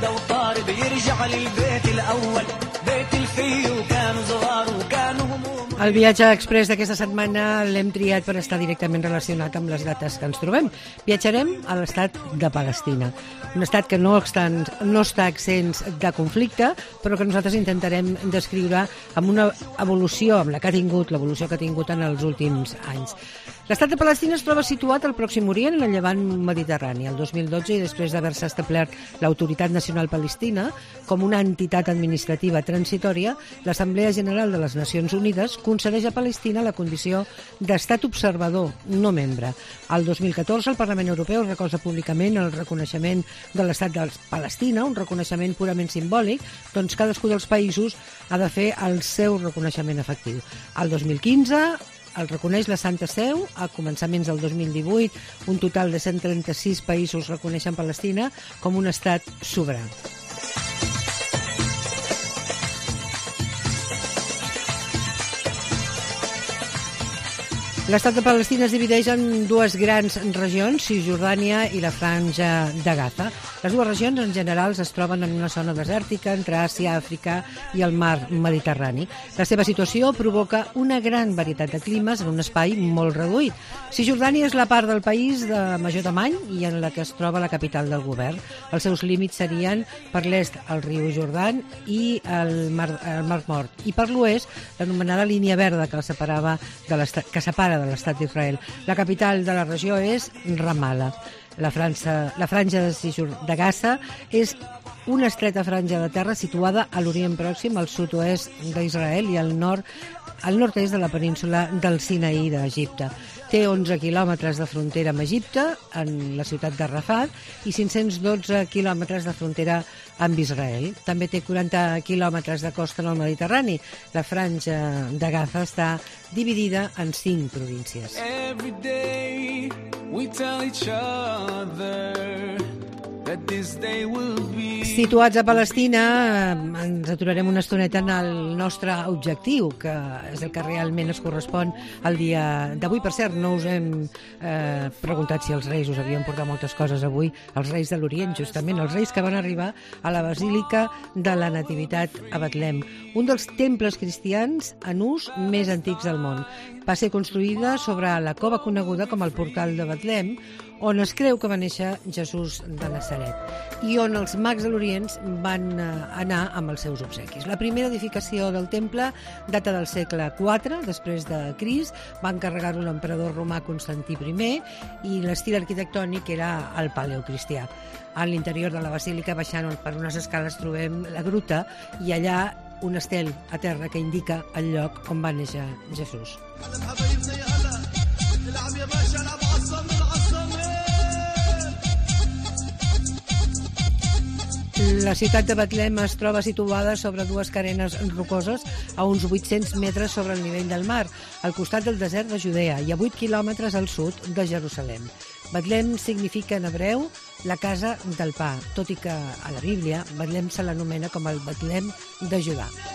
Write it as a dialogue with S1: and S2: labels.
S1: وردة وطار بيرجع للبيت الأول بيت الفي وكانوا صغار وكانوا هموم.
S2: El viatge express d'aquesta setmana l'hem triat per estar directament relacionat amb les dates que ens trobem. Viatjarem a l'estat de Palestina, un estat que no està exens de conflicte, però que nosaltres intentarem descriure amb una evolució, amb l'evolució que ha tingut en els últims anys. L'estat de Palestina es troba situat al Pròxim Orient, en el llevant mediterrani. El 2012, i després d'haver-se establert l'Autoritat Nacional Palestina com una entitat administrativa transitòria, l'Assemblea General de les Nacions Unides concedeix a Palestina la condició d'estat observador, no membre. El 2014, el Parlament Europeu recolza públicament el reconeixement de l'estat de Palestina, un reconeixement purament simbòlic, doncs cadascú dels països ha de fer el seu reconeixement efectiu. El 2015 el reconeix la Santa Seu. A començaments del 2018, un total de 136 països reconeixen Palestina com un estat sobirà. L'estat de Palestina es divideix en dues grans regions, Cisjordània i la Franja de Gaza. Les dues regions en general es troben en una zona desèrtica entre Àsia, Àfrica i el mar Mediterrani. La seva situació provoca una gran varietat de climes en un espai molt reduït. Cisjordània és la part del país de major tamany i en la que es troba la capital del govern. Els seus límits serien per l'est el riu Jordan i el mar Mort, i per l'oest l'anomenada línia verda que separa de l'estat d'Israel. La capital de la regió és Ramallah. La franja de Gaza és una estreta franja de terra situada a l'Orient Pròxim, al sud-oest d'Israel i al nord-est de la península del Sinaí d'Egipte. Té 11 quilòmetres de frontera amb Egipte, en la ciutat de Rafat, i 512 quilòmetres de frontera amb Israel. També té 40 quilòmetres de costa en el Mediterrani. La franja de Gaza està dividida en 5 províncies. Every day we tell each other that this day will be... Situats a Palestina, ens aturarem una estoneta en el nostre objectiu, que és el que realment es correspon al dia d'avui. Per cert, no us hem preguntat si els reis us havien portat moltes coses avui, els reis de l'Orient, justament, els reis que van arribar a la Basílica de la Nativitat a Betlem, un dels temples cristians en ús més antics del món. Va ser construïda sobre la cova coneguda com el Portal de Betlem, on es creu que va néixer Jesús de Nazaret i on els mags de l'Orient van anar amb els seus obsequis. La primera edificació del temple data del segle IV, després de Crist, va encarregar-ho l'emperador romà Constantí I i l'estil arquitectònic era el paleocristià. A l'interior de la basílica, baixant per unes escales, trobem la gruta i allà un estel a terra que indica el lloc on va néixer Jesús. La ciutat de Betlem es troba situada sobre dues carenes rocoses a uns 800 metres sobre el nivell del mar, al costat del desert de Judea i a 8 quilòmetres al sud de Jerusalem. Betlem significa en hebreu la casa del pa, tot i que a la Bíblia Betlem se l'anomena com el Betlem de Judà.